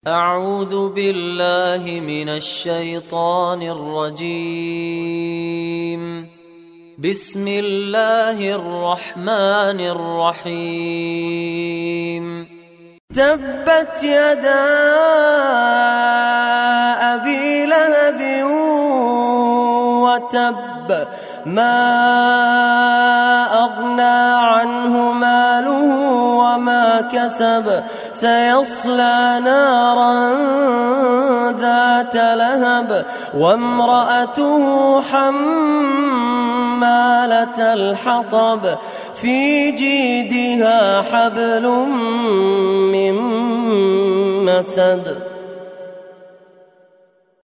أعوذ بالله من الشيطان الرجيم. بسم الله الرحمن الرحيم. تبت يدا أبي لهب وتب ما أغنى عنه ماله وما كسب سيصلى نارا ذات لهب وامرأته حمالة الحطب في جيدها حبل من مسد.